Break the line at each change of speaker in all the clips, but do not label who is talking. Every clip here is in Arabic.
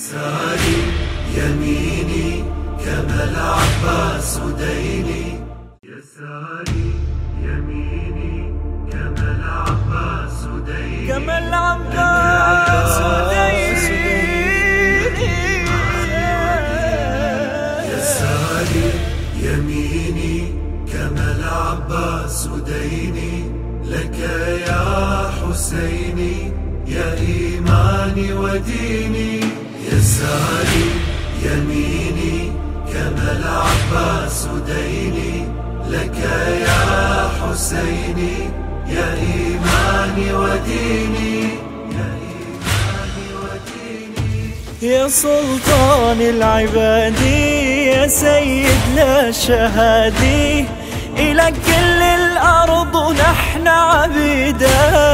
يساري يميني كما العباس ديني. يساري يميني كما العباس ديني.
كما العباس ديني.
يساري يميني كما العباس ديني. لك يا حسيني يا إيماني وديني. يساري يميني كما العباس ديني. لك يا حسيني يا إيماني وديني. يا إيماني وديني.
يا سلطان العبادي يا سيد لا شهادي، إلى كل الأرض ونحن عبيدك.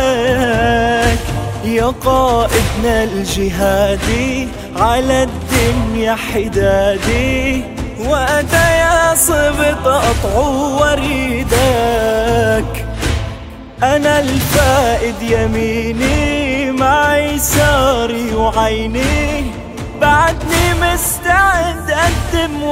يا قائدنا الجهادي على الدنيا حدادي، وأتى يا صبط أطعو وريدك. أنا الفائد يميني مع يساري وعيني، بعدني مستعد أقدم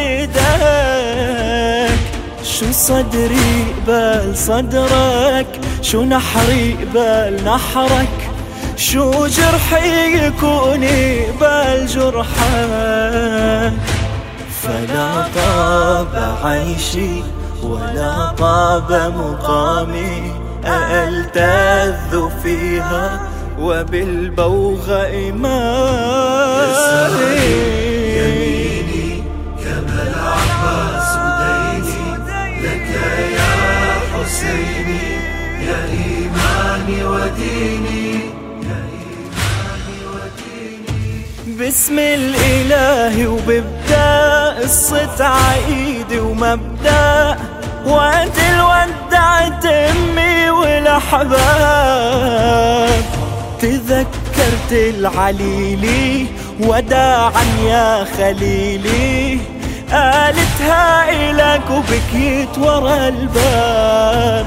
وزيدك. شو صدري قبال صدرك، شو نحري قبال نحرك، شو جرحي يكون قبال جرحك. فلا طاب عيشي ولا طاب مقامي، ألتذ فيها وبالبوغ إمامي.
يميني كما العباس ديني. لك يا حسيني يا إيماني وديني. يا إيماني وديني.
بسم الإله وببدأ قصة عيدي ومبدأ، وقت الودعت أمي والأحباب. تذكرت العليلي وداعا يا خليلي، قالتها إلك وبكيت ورا الباب.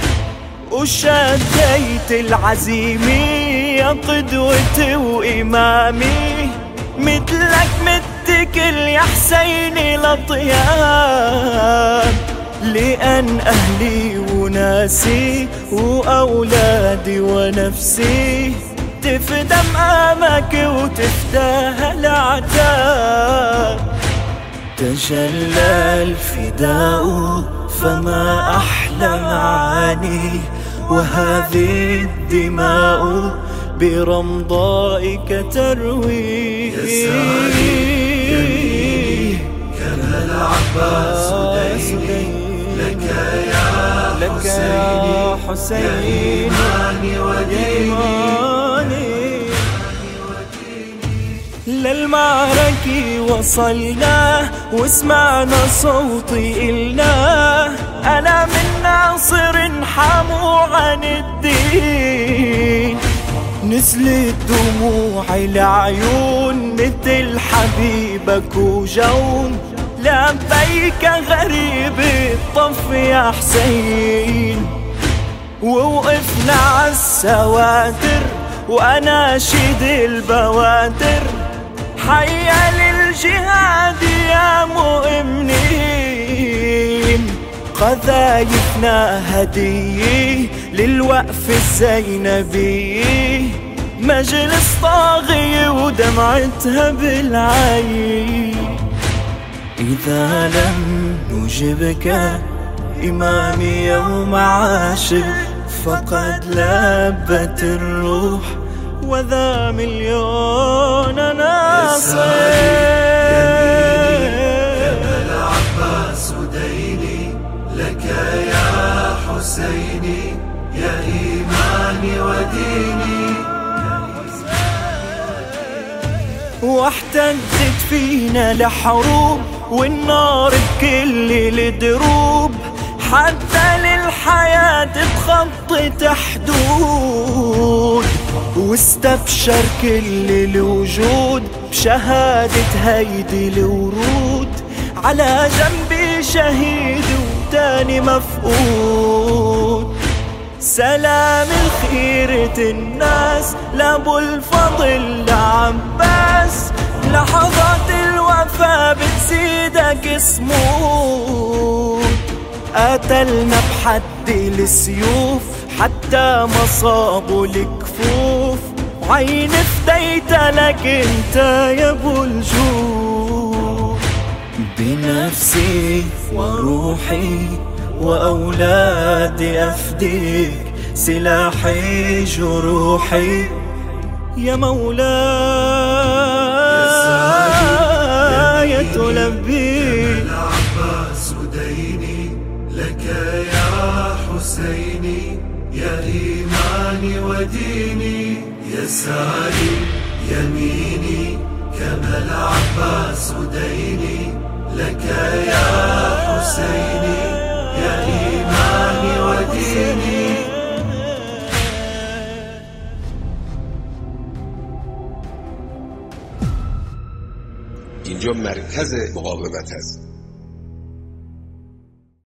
وشديت العزيمي يا قدوتي وإمامي، مثلك متكل يا حسيني لطياب. لأن أهلي وناسي وأولادي ونفسي تفدى مقامك وتفداها العتاب. تجلى الفداء فما أحلى معاني، وهذه الدماء برمضائك تروي.
يساري يميني كما العباس ديني. لك يا حسيني يا إيماني وديني.
للمعركة وصلنا وسمعنا صوتي إلنا، أنا من ناصر حمو عن الدين. نزلت دموعي العيون مثل حبيبك وجون، لبيك غريب الطف يا حسين. ووقفنا عالسواتر وأناشد البواتر، حيا للجهاد يا مؤمنين. قذايفنا هدية للوقف الزينبي، مجلس طاغية ودمعتها بالعين. إذا لم نجبك إمامي يوم عاشر، فقد لبت الروح وذا مليون ناصر.
كما العباس ديني. لك يا حسيني يا إيماني وديني.
واحتدت فينا الحروب والنار بكل الدروب، حتى للحياة بخطت حدود. واستبشر كل الوجود بشهادة هيدي الورود، على جنبي شهيد وتاني مفقود. سلام الخيرة الناس لأبو الفضل عباس، صمود. قاتلنا بحد السيوف حتى مصابوا الكفوف، وعين فديتها لك انت يا ابو الجود. بنفسي وروحي وأولادي أفديك، سلاحي جروحي يا مولاي تلبيك.
العباس ديني لك يا حسيني، يا إيماني وديني، يساري يميني كما العباس ديني لك يا حسيني، يا إيماني وديني.
اینجا مرکز مقاومت است.